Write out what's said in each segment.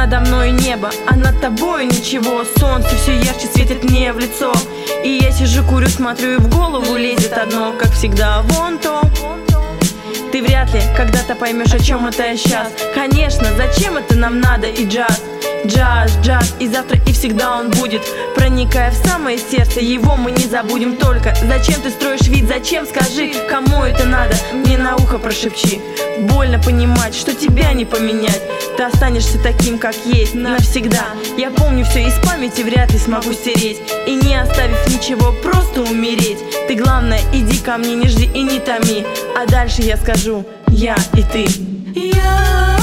надо мной небо, а над тобой ничего. Солнце все ярче светит мне в лицо, и я сижу, курю, смотрю, и в голову лезет одно, как всегда, вон то. Ты вряд ли когда-то поймешь, о чем это я сейчас. Конечно, зачем это нам надо и джаз? Джаз, джаз, и завтра, и всегда он будет. Проникая в самое сердце, его мы не забудем. Только зачем ты строишь вид, зачем, скажи, кому это надо? Мне на ухо прошепчи. Больно понимать, что тебя не поменять. Ты останешься таким, как есть, навсегда. Я помню все, из памяти вряд ли смогу стереть. И не оставив ничего, просто умереть. Ты, главное, иди ко мне, не жди и не томи. А дальше я скажу: я и ты. Я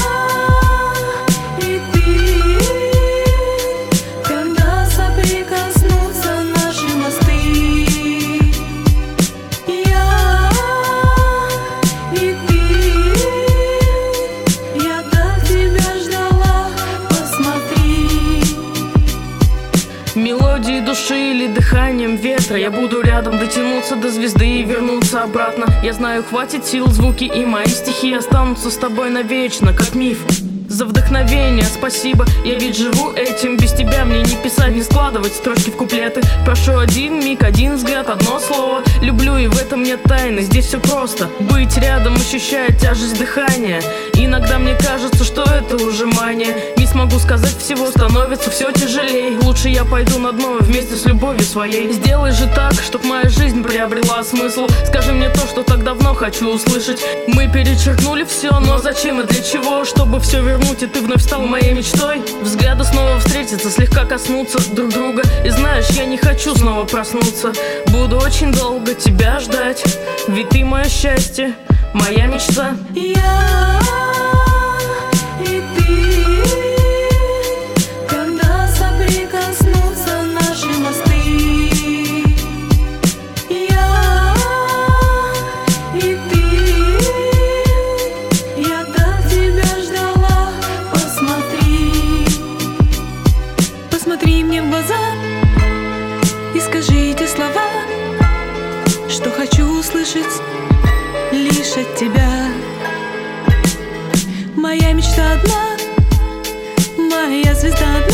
и ты, когда соприкоснутся наши мосты. Я и ты, я так тебя ждала, посмотри. Мелодии души или дыханием ветра я буду рядом, дотянуться до звезды и вернуться обратно. Я знаю, хватит сил, звуки и мои стихи останутся с тобой навечно, как миф. За вдохновение спасибо, я ведь живу этим. Без тебя мне не писать, не складывать строчки в куплеты. Прошу один миг, один взгляд, одно слово. Люблю, и в этом нет тайны, здесь все просто. Быть рядом, ощущая тяжесть дыхания. Иногда мне кажется, что это уже мания. Не смогу сказать всего, становится все тяжелее. Лучше я пойду на дно вместе с любовью своей. Сделай же так, чтоб моя жизнь приобрела смысл. Скажи мне то, что так давно хочу услышать. Мы перечеркнули все, но зачем и для чего? Чтобы все вернуть, и ты вновь стал моей мечтой. Взгляды снова встретиться, слегка коснуться друг друга. И знаешь, я не хочу снова проснуться. Буду очень долго тебя ждать, ведь ты мое счастье, моя мечта. Я и ты, когда соприкоснутся наши мосты. Я и ты, я так тебя ждала, посмотри. Посмотри мне в глаза и скажи эти слова, что хочу услышать лишь от тебя. Моя мечта одна, моя звезда одна.